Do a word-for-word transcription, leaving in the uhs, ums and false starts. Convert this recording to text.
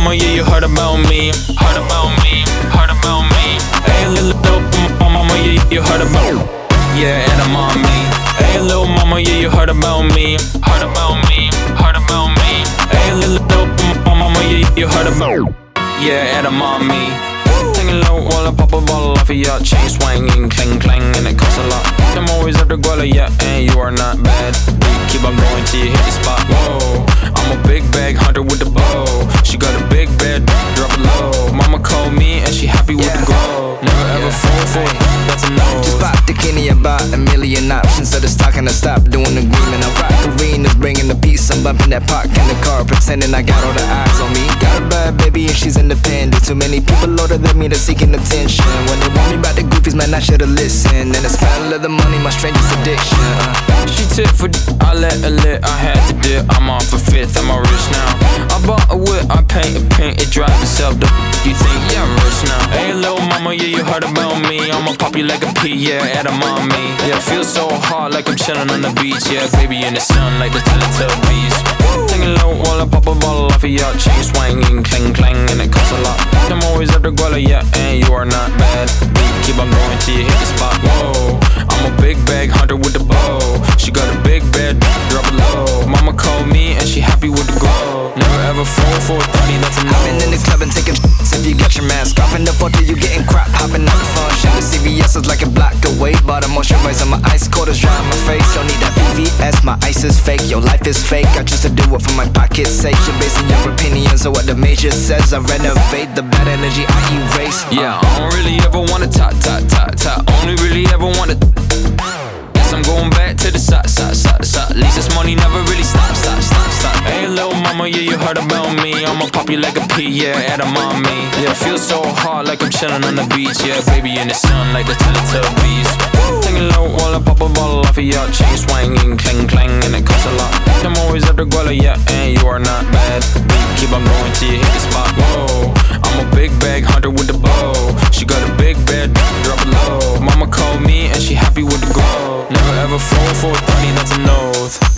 mama, yeah, you heard about me. Heard about me, heard about me. Hey, little mama, yeah, you heard about me. Yeah, and I'm on me. Hey, little mama, yeah, you heard about me. Heard about me, heard about me. Hey, little mama, yeah, you heard about me. Yeah, and I'm on me. Singing low while I pop a bottle off of your chain swinging, clang clang, and it costs a lot. I'm always after Guala, yeah, and you are not bad. Keep on going till you hit the spot. Whoa, I'm a big bag hunter with the bow. She got a big bed, drop it low. Mama called me and she happy with yeah. the glow. Never yeah. ever fall for it, that's a no. Just bought the Kenny, about a million options. So the stock and I stop doing the agreement. I rock arenas, bringing the peace. I'm bumping that park in the car, pretending I got all the eyes on me. Got a bad baby and she's independent. Too many people older than me that's seeking attention. When they want me about the goofies, man, I should've listened. And the smell of the money, my strangest addiction. uh. She tip for d- I let her lit, I had to dip. I'm off a fifth, I'm all rich now. I bought a whip, I paint a paint, it drives itself. The you think, yeah, I'm rich now. Hey, little mama, yeah, you heard about me. I'ma pop you like a pea, yeah, add a on me. Yeah, it feels so hard like I'm chilling on the beach. Yeah, baby in the sun like the Teletubbies. Singing low while I pop a bottle off of your chain swinging, clang clang, and it costs a lot. I'm always after Guala, yeah, and you are not bad. Keep on going till you hit the spot. Whoa, I'm a big bag hunter with the bow. She got a big bed, drop it low. Mama called me and she happy with the glow. Never ever fall for a thotty, that's a no. I've been in the club and taking shots. If you got your mask off in the photo, you getting crap. Hopping out the function. The C V S is like a block away. Bought a moisturizer, my ice cold is dry on my face. Don't need that V V S, my ice is fake. Your life is fake, I choose to do it for my pocket's sake. You're basing your opinions on what the major says. I renovate the bad energy, I erase. uh. Yeah, I don't really ever wanna talk, talk, talk, talk. Only really ever wanna. Guess I'm going back to the side, side, side, side. At least this money never really stop, stop, stop, stop. Hey, little mama, yeah, you heard about me. I'ma pop you like a pea, yeah, add a on me. Yeah, it feels so hard like I'm chilling on the beach. Yeah, baby in the sun like the Teletubbies. Singing low while I pop a bottle off of your chain swinging, clang clang, and it costs a lot. I'm always after Guala, yeah, and you are not bad. Keep on going till you hit the spot. Whoa, I'm a big bag hunter with the bow. She got a big bed, drop it low. Mama called me and she happy with the glow. Never ever fall for a thotty, that's a no.